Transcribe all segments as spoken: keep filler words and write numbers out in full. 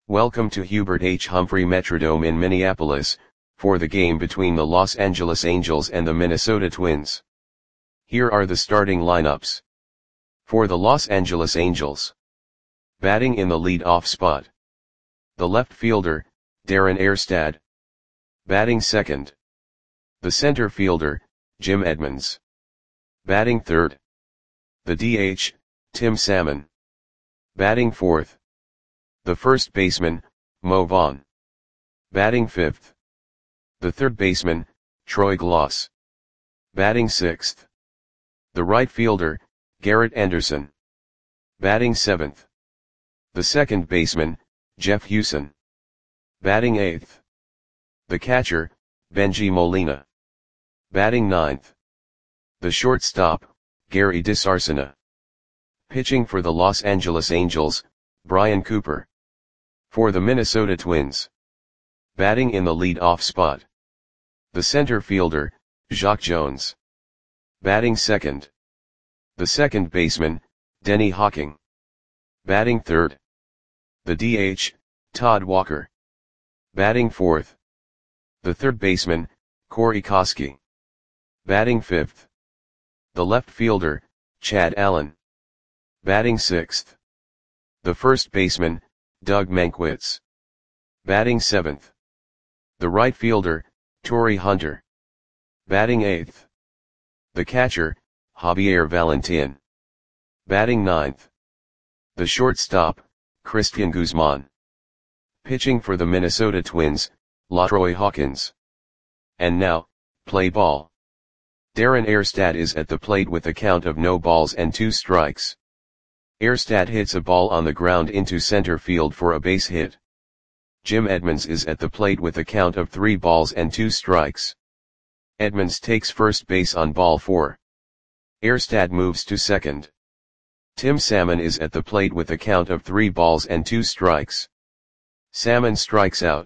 Welcome to Hubert H. Humphrey Metrodome in Minneapolis, for the game between the Los Angeles Angels and the Minnesota Twins. Here are the starting lineups. For the Los Angeles Angels. Batting in the lead-off spot. The left fielder, Darren Erstad. Batting second. The center fielder, Jim Edmonds. Batting third. The D H, Tim Salmon. Batting fourth. The first baseman, Mo Vaughn. Batting fifth. The third baseman, Troy Glaus. Batting sixth. The right fielder, Garrett Anderson. Batting seventh. The second baseman, Jeff Huson. Batting eighth. The catcher, Bengie Molina. Batting ninth. The shortstop, Gary DeSarcina. Pitching for the Los Angeles Angels, Brian Cooper. For the Minnesota Twins. Batting in the lead-off spot. The center fielder, Jacque Jones. Batting second. The second baseman, Denny Hawking. Batting third. The D H, Todd Walker. Batting fourth. The third baseman, Corey Koskie. Batting fifth. The left fielder, Chad Allen. Batting sixth. The first baseman, Doug Mankiewicz. Batting seventh. The right fielder, Torii Hunter. Batting eighth. The catcher, Javier Valentin. Batting ninth. The shortstop, Christian Guzman. Pitching for the Minnesota Twins, LaTroy Hawkins. And now, play ball. Darren Erstad is at the plate with a count of no balls and two strikes. Erstad hits a ball on the ground into center field for a base hit. Jim Edmonds is at the plate with a count of three balls and two strikes. Edmonds takes first base on ball four. Erstad moves to second. Tim Salmon is at the plate with a count of three balls and two strikes. Salmon strikes out.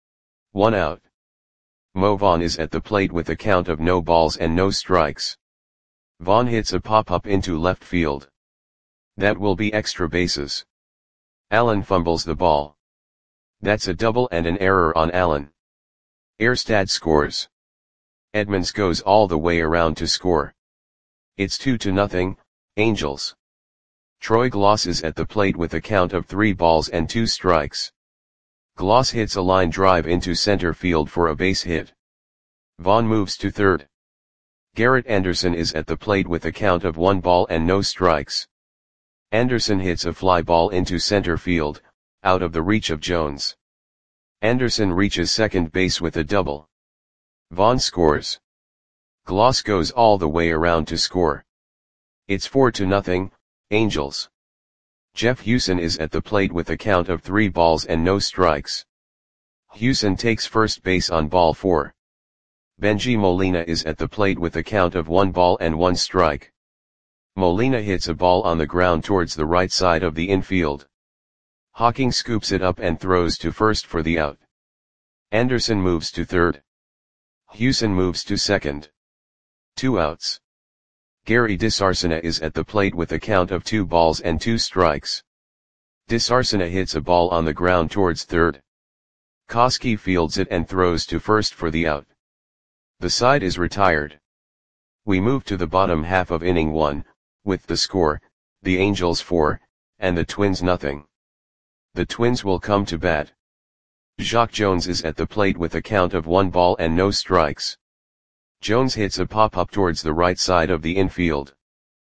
One out. Mo Vaughn is at the plate with a count of no balls and no strikes. Vaughn hits a pop-up into left field. That will be extra bases. Allen fumbles the ball. That's a double and an error on Allen. Erstad scores. Edmonds goes all the way around to score. It's two to nothing, Angels. Troy Glaus is at the plate with a count of three balls and two strikes. Glaus hits a line drive into center field for a base hit. Vaughn moves to third. Garrett Anderson is at the plate with a count of one ball and no strikes. Anderson hits a fly ball into center field, out of the reach of Jones. Anderson reaches second base with a double. Vaughn scores. Glaus goes all the way around to score. It's four to nothing, Angels. Jeff Huson is at the plate with a count of three balls and no strikes. Huson takes first base on ball four. Bengie Molina is at the plate with a count of one ball and one strike. Molina hits a ball on the ground towards the right side of the infield. Hawking scoops it up and throws to first for the out. Anderson moves to third. Huson moves to second. Two outs. Gary DeSarcina is at the plate with a count of two balls and two strikes. DeSarcina hits a ball on the ground towards third. Koskie fields it and throws to first for the out. The side is retired. We move to the bottom half of inning one, with the score, the Angels four, and the Twins nothing. The Twins will come to bat. Jacque Jones is at the plate with a count of one ball and no strikes. Jones hits a pop-up towards the right side of the infield.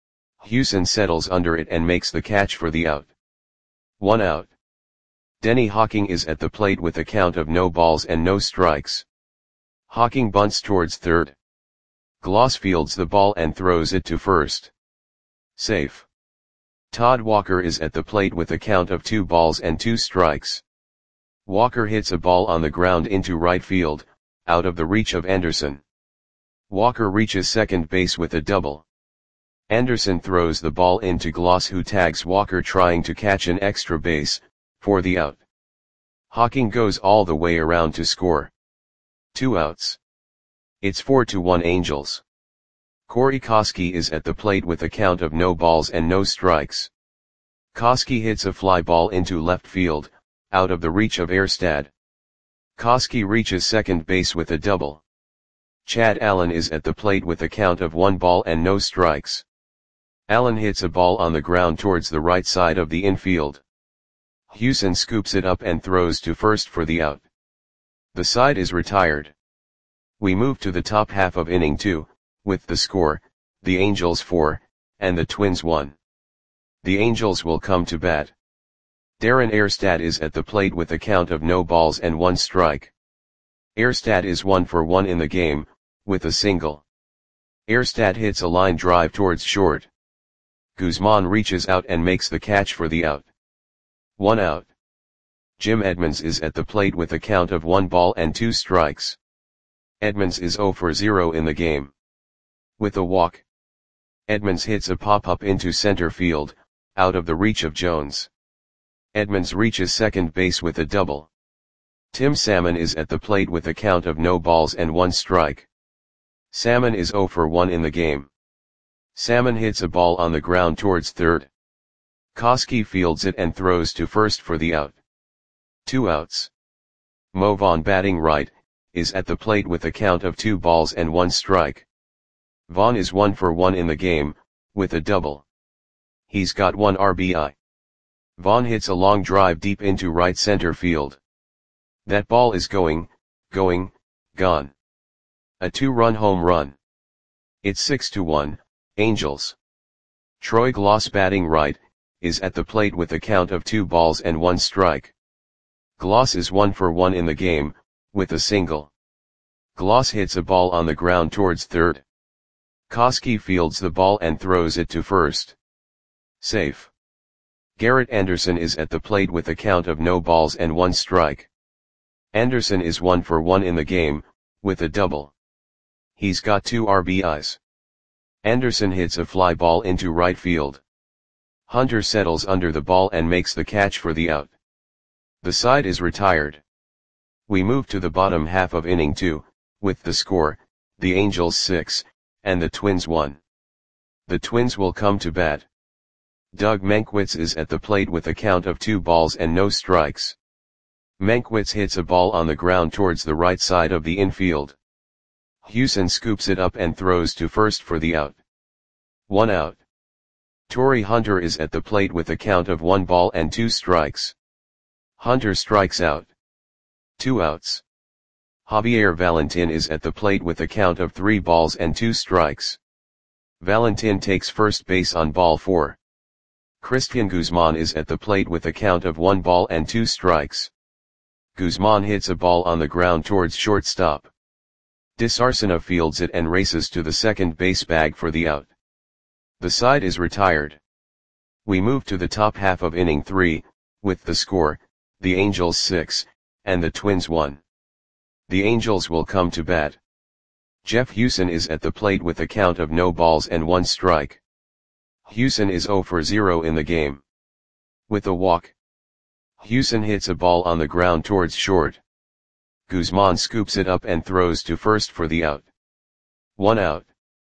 Huson settles under it and makes the catch for the out. One out. Denny Hawking is at the plate with a count of no balls and no strikes. Hawking bunts towards third. Glaus fields the ball and throws it to first. Safe. Todd Walker is at the plate with a count of two balls and two strikes. Walker hits a ball on the ground into right field, out of the reach of Anderson. Walker reaches second base with a double. Anderson throws the ball into Glaus, who tags Walker trying to catch an extra base, for the out. Hawking goes all the way around to score. Two outs. It's four to one Angels. Corey Koskie is at the plate with a count of no balls and no strikes. Koskie hits a fly ball into left field, out of the reach of Erstad. Koski reaches second base with a double. Chad Allen is at the plate with a count of one ball and no strikes. Allen hits a ball on the ground towards the right side of the infield. Hewson scoops it up and throws to first for the out. The side is retired. We move to the top half of inning two, with the score, the Angels four, and the Twins one. The Angels will come to bat. Darren Erstad is at the plate with a count of no balls and one strike. Erstad is one for one in the game, with a single. Erstad hits a line drive towards short. Guzman reaches out and makes the catch for the out. One out. Jim Edmonds is at the plate with a count of one ball and two strikes. Edmonds is zero for zero in the game. With a walk. Edmonds hits a pop-up into center field, out of the reach of Jones. Edmonds reaches second base with a double. Tim Salmon is at the plate with a count of no balls and one strike. Salmon is zero for one in the game. Salmon hits a ball on the ground towards third. Koski fields it and throws to first for the out. Two outs. Mo Vaughn, batting right, is at the plate with a count of two balls and one strike. Vaughn is one for one in the game, with a double. He's got one R B I. Vaughn hits a long drive deep into right center field. That ball is going, going, gone. A two-run home run. It's six to one, Angels. Troy Gloss, batting right, is at the plate with a count of two balls and one strike. Gloss is one for one in the game, with a single. Gloss hits a ball on the ground towards third. Koski fields the ball and throws it to first. Safe. Garrett Anderson is at the plate with a count of no balls and one strike. Anderson is one for one in the game, with a double. He's got two R B Is. Anderson hits a fly ball into right field. Hunter settles under the ball and makes the catch for the out. The side is retired. We move to the bottom half of inning two, with the score, the Angels six, and the Twins one. The Twins will come to bat. Doug Mankiewicz is at the plate with a count of two balls and no strikes. Mankiewicz hits a ball on the ground towards the right side of the infield. Hewson scoops it up and throws to first for the out. One out. Torrey Hunter is at the plate with a count of one ball and two strikes. Hunter strikes out. Two outs. Javier Valentin is at the plate with a count of three balls and two strikes. Valentin takes first base on ball four. Christian Guzman is at the plate with a count of one ball and two strikes. Guzman hits a ball on the ground towards shortstop. Disarcina fields it and races to the second base bag for the out. The side is retired. We move to the top half of inning three, with the score, the Angels six, and the Twins one. The Angels will come to bat. Jeff Hewson is at the plate with a count of no balls and one strike. Hewson is zero for zero in the game. With a walk. Hewson hits a ball on the ground towards short. Guzman scoops it up and throws to first for the out. One out.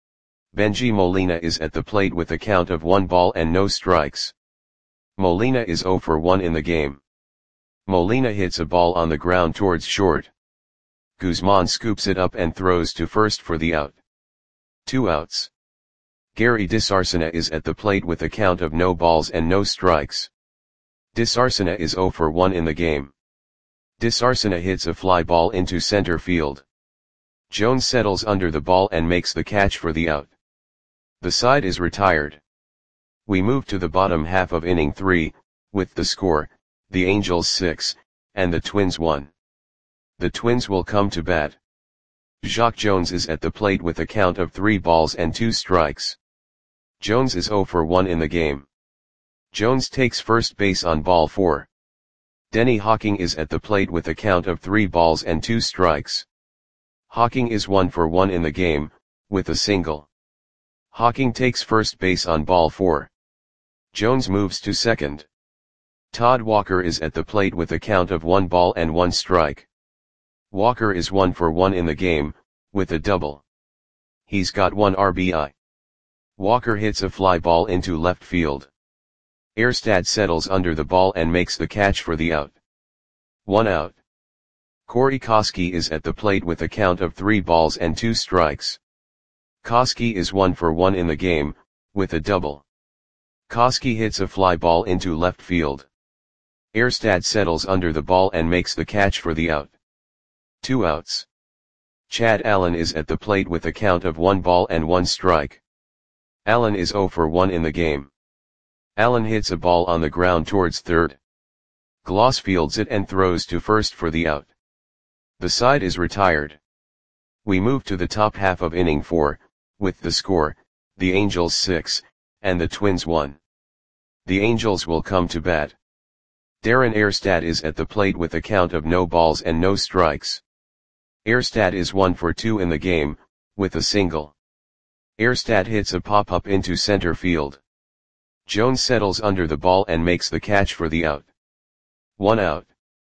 Benji Molina is at the plate with a count of one ball and no strikes. Molina is zero for one in the game. Molina hits a ball on the ground towards short. Guzman scoops it up and throws to first for the out. Two outs. Gary Disarcina is at the plate with a count of no balls and no strikes. Disarcina is zero for one in the game. Disarcina hits a fly ball into center field. Jones settles under the ball and makes the catch for the out. The side is retired. We move to the bottom half of inning three, with the score, the Angels six, and the Twins one. The Twins will come to bat. Jacque Jones is at the plate with a count of three balls and two strikes. Jones is zero for one in the game. Jones takes first base on ball four. Denny Hawking is at the plate with a count of three balls and two strikes. Hawking is one for one in the game, with a single. Hawking takes first base on ball four. Jones moves to second. Todd Walker is at the plate with a count of one ball and one strike. Walker is one for one in the game, with a double. He's got one R B I. Walker hits a fly ball into left field. Erstad settles under the ball and makes the catch for the out. One out. Corey Koski is at the plate with a count of three balls and two strikes. Koski is one for one in the game, with a double. Koski hits a fly ball into left field. Erstad settles under the ball and makes the catch for the out. Two outs. Chad Allen is at the plate with a count of one ball and one strike. Allen is zero for one in the game. Allen hits a ball on the ground towards third. Gloss fields it and throws to first for the out. The side is retired. We move to the top half of inning four, with the score, the Angels six, and the Twins one. The Angels will come to bat. Darren Erstad is at the plate with a count of no balls and no strikes. Erstad is one for two in the game, with a single. Erstad hits a pop-up into center field. Jones settles under the ball and makes the catch for the out. One out.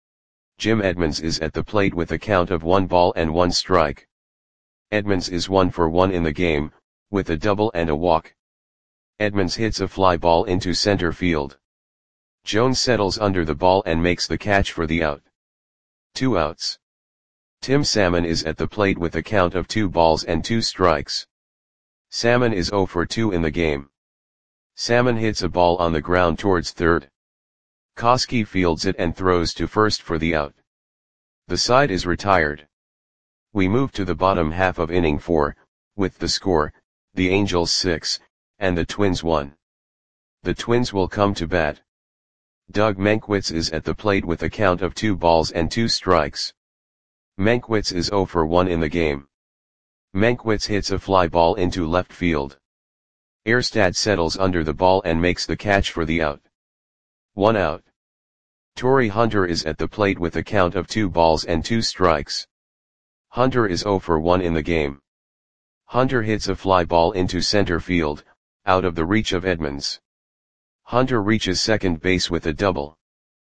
Jim Edmonds is at the plate with a count of one ball and one strike. Edmonds is one for one in the game, with a double and a walk. Edmonds hits a fly ball into center field. Jones settles under the ball and makes the catch for the out. Two outs. Tim Salmon is at the plate with a count of two balls and two strikes. Salmon is zero for two in the game. Salmon hits a ball on the ground towards third. Koski fields it and throws to first for the out. The side is retired. We move to the bottom half of inning four, with the score, the Angels six, and the Twins one. The Twins will come to bat. Doug Mankiewicz is at the plate with a count of two balls and two strikes. Mankiewicz is zero for one in the game. Mankiewicz hits a fly ball into left field. Erstad settles under the ball and makes the catch for the out. One out. Torrey Hunter is at the plate with a count of two balls and two strikes. Hunter is zero for one in the game. Hunter hits a fly ball into center field, out of the reach of Edmonds. Hunter reaches second base with a double.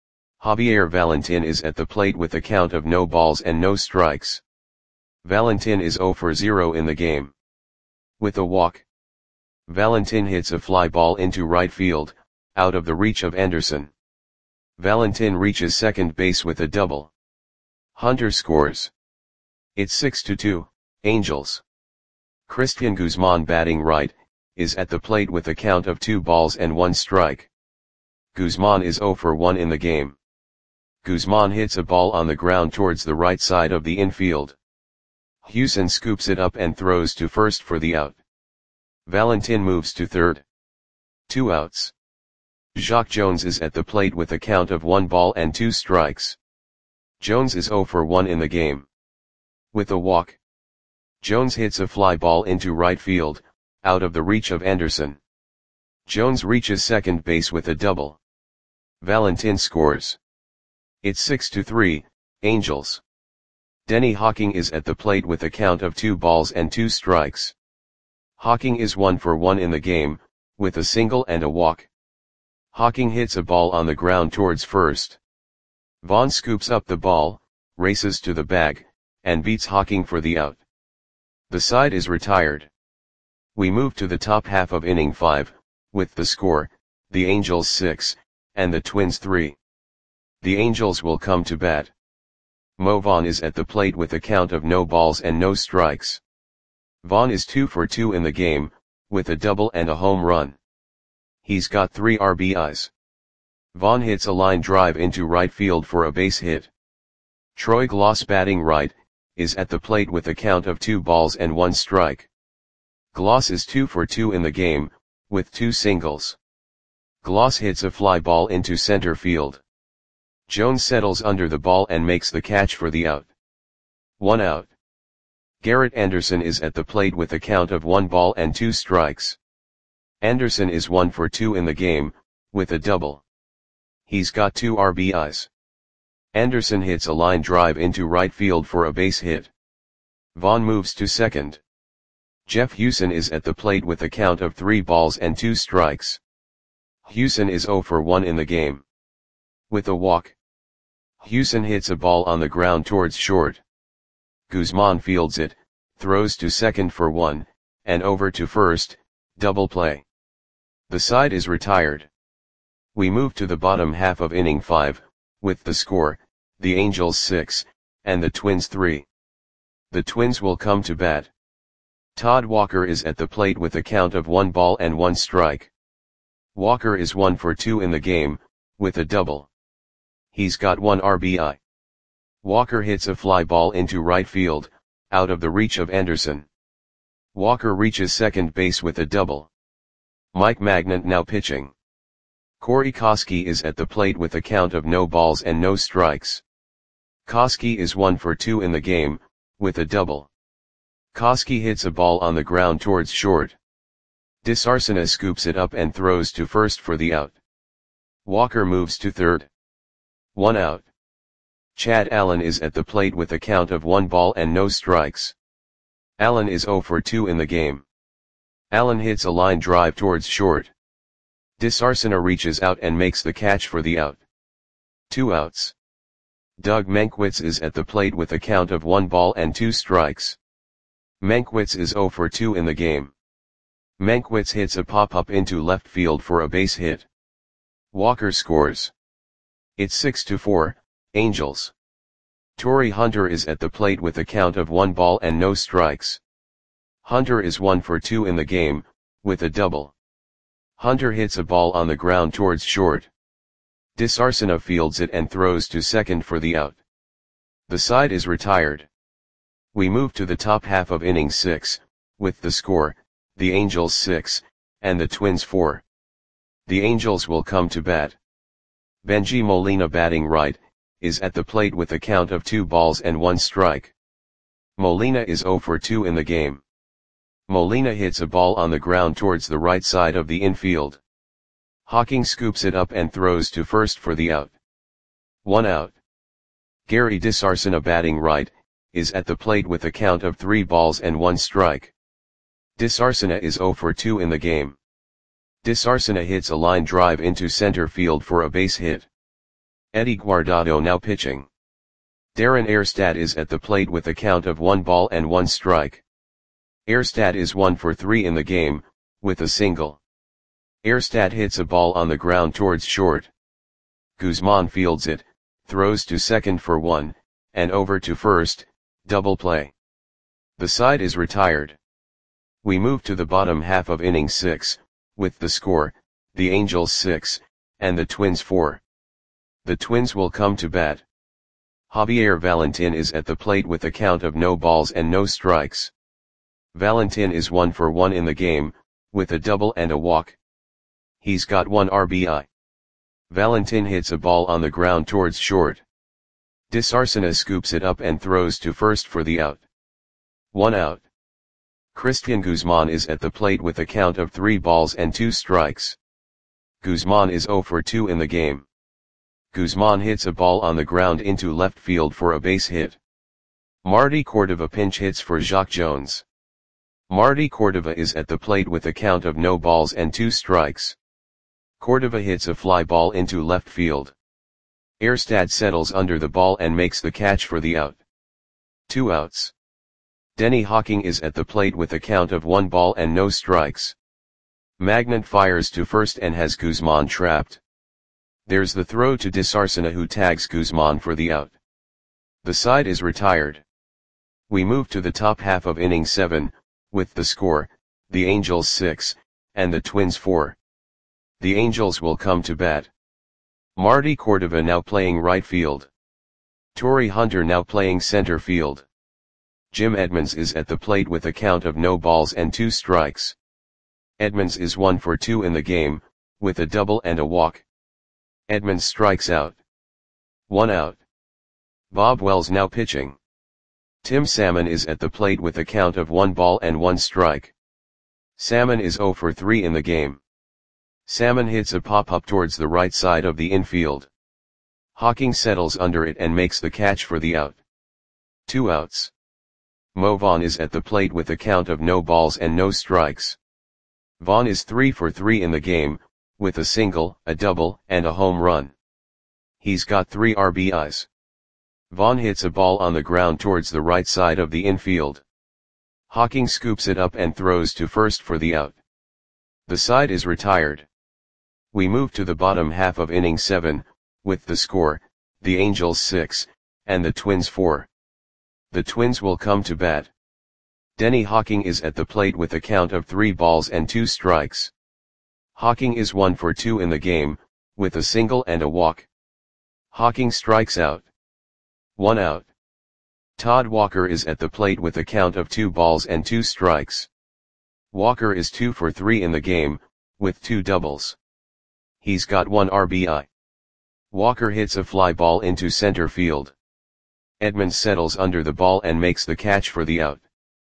Javier Valentin is at the plate with a count of no balls and no strikes. Valentin is zero for zero in the game. With a walk. Valentin hits a fly ball into right field, out of the reach of Anderson. Valentin reaches second base with a double. Hunter scores. It's six to two, Angels. Christian Guzman, batting right, is at the plate with a count of two balls and one strike. Guzman is zero for one in the game. Guzman hits a ball on the ground towards the right side of the infield. Hewson scoops it up and throws to first for the out. Valentin moves to third. Two outs. Jacque Jones is at the plate with a count of one ball and two strikes. Jones is zero for one in the game. With a walk. Jones hits a fly ball into right field, out of the reach of Anderson. Jones reaches second base with a double. Valentin scores. It's six to three, Angels. Denny Hawking is at the plate with a count of two balls and two strikes. Hawking is one for one in the game, with a single and a walk. Hawking hits a ball on the ground towards first. Vaughn scoops up the ball, races to the bag, and beats Hawking for the out. The side is retired. We move to the top half of inning five, with the score, the Angels six, and the Twins three. The Angels will come to bat. Mo Vaughn is at the plate with a count of no balls and no strikes. Vaughn is two for two in the game, with a double and a home run. He's got three R B Is. Vaughn hits a line drive into right field for a base hit. Troy Gloss, batting right, is at the plate with a count of two balls and one strike. Gloss is two for two in the game, with two singles. Gloss hits a fly ball into center field. Jones settles under the ball and makes the catch for the out. One out. Garrett Anderson is at the plate with a count of one ball and two strikes. Anderson is one for two in the game, with a double. He's got two R B Is. Anderson hits a line drive into right field for a base hit. Vaughn moves to second. Jeff Hewson is at the plate with a count of three balls and two strikes. Hewson is zero for one in the game. With a walk. Hewson hits a ball on the ground towards short. Guzman fields it, throws to second for one, and over to first, double play. The side is retired. We move to the bottom half of inning five, with the score, the Angels six, and the Twins three. The Twins will come to bat. Todd Walker is at the plate with a count of one ball and one strike. Walker is one for two in the game, with a double. He's got one R B I. Walker hits a fly ball into right field, out of the reach of Anderson. Walker reaches second base with a double. Mike Magnant now pitching. Corey Koskie is at the plate with a count of no balls and no strikes. Koskie is one for two in the game, with a double. Koskie hits a ball on the ground towards short. DeSarcina scoops it up and throws to first for the out. Walker moves to third. One out. Chad Allen is at the plate with a count of one ball and no strikes. Allen is zero for two in the game. Allen hits a line drive towards short. DeSarcina reaches out and makes the catch for the out. Two outs. Doug Mankiewicz is at the plate with a count of one ball and two strikes. Mankiewicz is zero for two in the game. Mankiewicz hits a pop-up into left field for a base hit. Walker scores. It's six to four, Angels. Torii Hunter is at the plate with a count of one ball and no strikes. Hunter is one for two in the game, with a double. Hunter hits a ball on the ground towards short. DeSarcina fields it and throws to second for the out. The side is retired. We move to the top half of inning six, with the score, the Angels six, and the Twins four. The Angels will come to bat. Benji Molina, batting right, is at the plate with a count of two balls and one strike. Molina is zero for two in the game. Molina hits a ball on the ground towards the right side of the infield. Hawking scoops it up and throws to first for the out. One out. Gary DeSarcina, batting right, is at the plate with a count of three balls and one strike. DeSarcina is zero for two in the game. DeSarcina hits a line drive into center field for a base hit. Eddie Guardado now pitching. Darren Erstad is at the plate with a count of one ball and one strike. Erstad is one for three in the game, with a single. Erstad hits a ball on the ground towards short. Guzman fields it, throws to second for one, and over to first, double play. The side is retired. We move to the bottom half of inning six, with the score, the Angels six, and the Twins four. The Twins will come to bat. Javier Valentin is at the plate with a count of no balls and no strikes. Valentin is one for one in the game, with a double and a walk. He's got one R B I. Valentin hits a ball on the ground towards short. DeSarcina scoops it up and throws to first for the out. One out. Christian Guzman is at the plate with a count of three balls and two strikes. Guzman is zero for two in the game. Guzman hits a ball on the ground into left field for a base hit. Marty Cordova pinch hits for Jacque Jones. Marty Cordova is at the plate with a count of no balls and two strikes. Cordova hits a fly ball into left field. Erstad settles under the ball and makes the catch for the out. Two outs. Denny Hawking is at the plate with a count of one ball and no strikes. Magnant fires to first and has Guzman trapped. There's the throw to DeSarcina, who tags Guzman for the out. The side is retired. We move to the top half of inning seven, with the score, the Angels six, and the Twins four. The Angels will come to bat. Marty Cordova now playing right field. Torii Hunter now playing center field. Jim Edmonds is at the plate with a count of no balls and two strikes. Edmonds is one for two in the game, with a double and a walk. Edmonds strikes out. One out. Bob Wells now pitching. Tim Salmon is at the plate with a count of one ball and one strike. Salmon is zero for three in the game. Salmon hits a pop-up towards the right side of the infield. Hawking settles under it and makes the catch for the out. Two outs. Mo Vaughn is at the plate with a count of no balls and no strikes. Vaughn is three for three in the game, with a single, a double, and a home run. He's got three R B Is. Vaughn hits a ball on the ground towards the right side of the infield. Hawking scoops it up and throws to first for the out. The side is retired. We move to the bottom half of inning seven, with the score, the Angels six, and the Twins four. The Twins will come to bat. Denny Hawking is at the plate with a count of three balls and two strikes. Hawking is one for two in the game, with a single and a walk. Hawking strikes out. One out. Todd Walker is at the plate with a count of two balls and two strikes. Walker is two for three in the game, with two doubles. He's got one R B I. Walker hits a fly ball into center field. Edmonds settles under the ball and makes the catch for the out.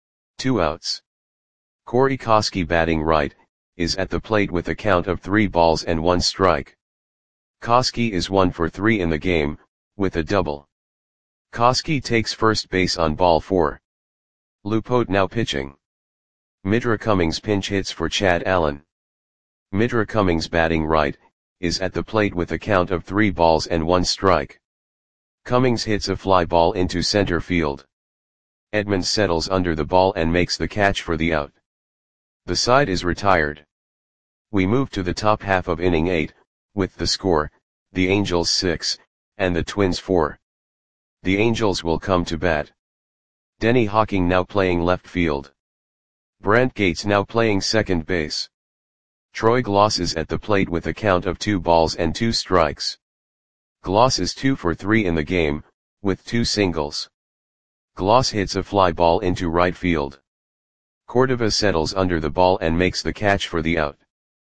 Two outs. Corey Koskie, batting right, is at the plate with a count of three balls and one strike. Koskie is one for three in the game, with a double. Koskie takes first base on ball four. Lupote now pitching. Midra Cummings pinch hits for Chad Allen. Midra Cummings, batting right, is at the plate with a count of three balls and one strike. Cummings hits a fly ball into center field. Edmonds settles under the ball and makes the catch for the out. The side is retired. We move to the top half of inning eight, with the score, the Angels six, and the Twins four. The Angels will come to bat. Denny Hawking now playing left field. Brent Gates now playing second base. Troy Gloss is at the plate with a count of two balls and two strikes. Gloss is two for three in the game, with two singles. Gloss hits a fly ball into right field. Cordova settles under the ball and makes the catch for the out.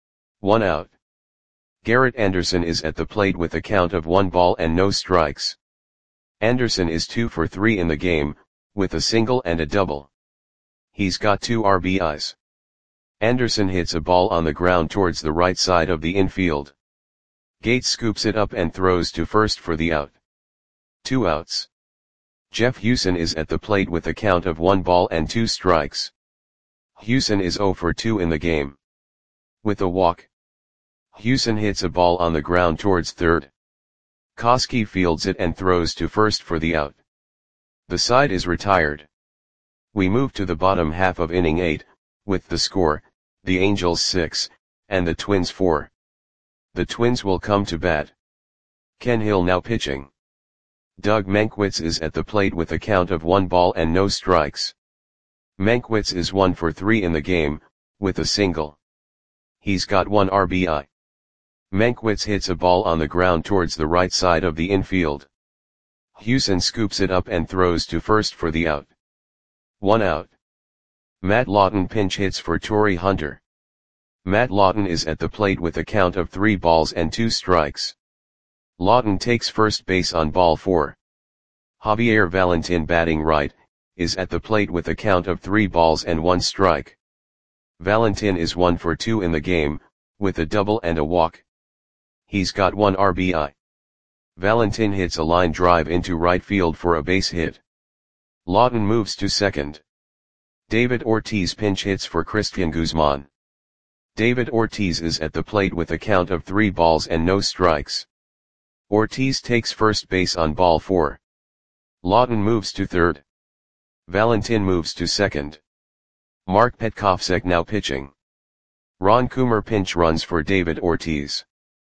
One out. Garrett Anderson is at the plate with a count of one ball and no strikes. Anderson is two for three in the game, with a single and a double. He's got two R B Is. Anderson hits a ball on the ground towards the right side of the infield. Gates scoops it up and throws to first for the out. Two outs. Jeff Hewson is at the plate with a count of one ball and two strikes. Hewson is zero for two in the game. With a walk. Hewson hits a ball on the ground towards third. Koskie fields it and throws to first for the out. The side is retired. We move to the bottom half of inning eight, with the score, the Angels six, and the Twins four. The Twins will come to bat. Ken Hill now pitching. Doug Mankiewicz is at the plate with a count of one ball and no strikes. Mankiewicz is one for three in the game, with a single. He's got one R B I. Mankiewicz hits a ball on the ground towards the right side of the infield. Hewson scoops it up and throws to first for the out. One out. Matt Lawton pinch hits for Torrey Hunter. Matt Lawton is at the plate with a count of three balls and two strikes. Lawton takes first base on ball four. Javier Valentin, batting right, is at the plate with a count of three balls and one strike. Valentin is one for two in the game, with a double and a walk. He's got one R B I. Valentin hits a line drive into right field for a base hit. Lawton moves to second. David Ortiz pinch hits for Christian Guzman. David Ortiz is at the plate with a count of three balls and no strikes. Ortiz takes first base on ball four. Lawton moves to third. Valentin moves to second. Mark Petkovsek now pitching. Ron Coomer pinch runs for David Ortiz.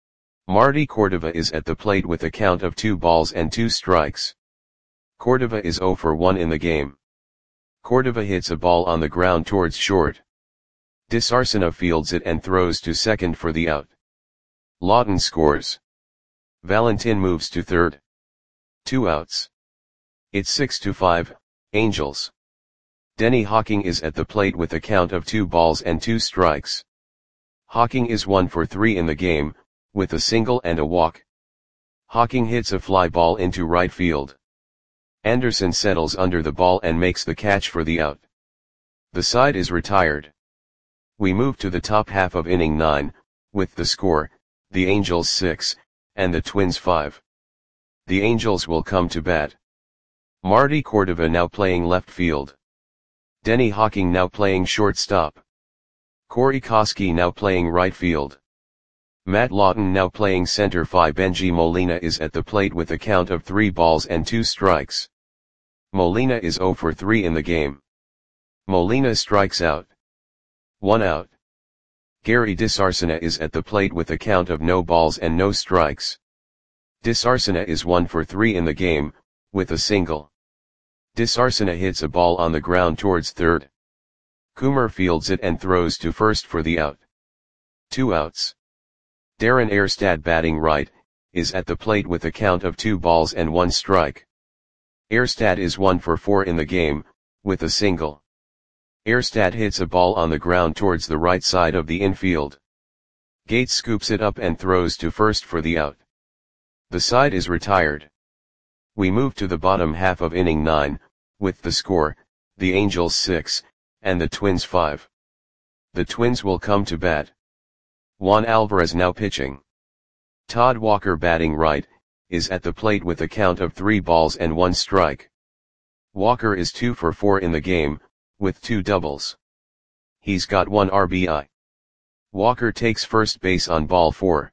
Marty Cordova is at the plate with a count of two balls and two strikes. Cordova is zero for one in the game. Cordova hits a ball on the ground towards short. DeSarcina fields it and throws to second for the out. Lawton scores. Valentin moves to third. Two outs. It's six to five, Angels. Denny Hawking is at the plate with a count of two balls and two strikes. Hawking is one for three in the game, with a single and a walk. Hawking hits a fly ball into right field. Anderson settles under the ball and makes the catch for the out. The side is retired. We move to the top half of inning nine, with the score, the Angels six, and the Twins five. The Angels will come to bat. Marty Cordova now playing left field. Denny Hawking now playing shortstop. Corey Koskie now playing right field. Matt Lawton now playing center field. Benji Molina is at the plate with a count of three balls and two strikes. Molina is zero for three in the game. Molina strikes out. One out. Gary DeSarcina is at the plate with a count of no balls and no strikes. DeSarcina is one for three in the game, with a single. Disarsena hits a ball on the ground towards third. Kumar fields it and throws to first for the out. Two outs. Darren Erstad batting right, is at the plate with a count of two balls and one strike. Erstad is one for four in the game, with a single. Erstad hits a ball on the ground towards the right side of the infield. Gates scoops it up and throws to first for the out. The side is retired. We move to the bottom half of inning nine, with the score, the Angels six, and the Twins five. The Twins will come to bat. Juan Alvarez now pitching. Todd Walker batting right, is at the plate with a count of three balls and one strike. Walker is two for four in the game, with two doubles. He's got one R B I. Walker takes first base on ball four.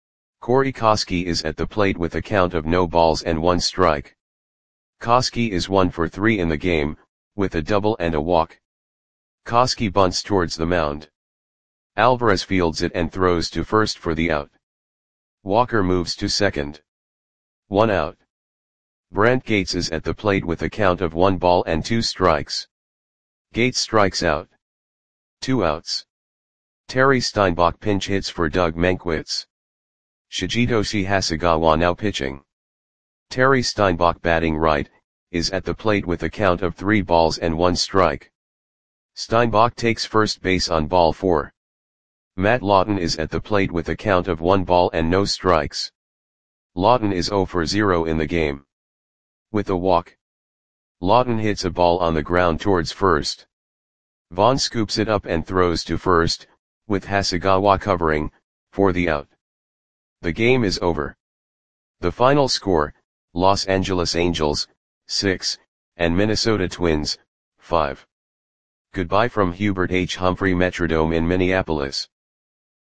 Corey Koskie is at the plate with a count of no balls and one strike. Koskie is one for three in the game, with a double and a walk. Koskie bunts towards the mound. Alvarez fields it and throws to first for the out. Walker moves to second. One out. Brent Gates is at the plate with a count of one ball and two strikes. Gates strikes out. Two outs. Terry Steinbach pinch hits for Doug Mankiewicz. Shigetoshi Hasegawa now pitching. Terry Steinbach batting right, is at the plate with a count of three balls and one strike. Steinbach takes first base on ball four. Matt Lawton is at the plate with a count of one ball and no strikes. Lawton is zero for zero in the game. With a walk. Lawton hits a ball on the ground towards first. Vaughn scoops it up and throws to first, with Hasegawa covering, for the out. The game is over. The final score, Los Angeles Angels, six, and Minnesota Twins, five. Goodbye from Hubert H. Humphrey Metrodome in Minneapolis.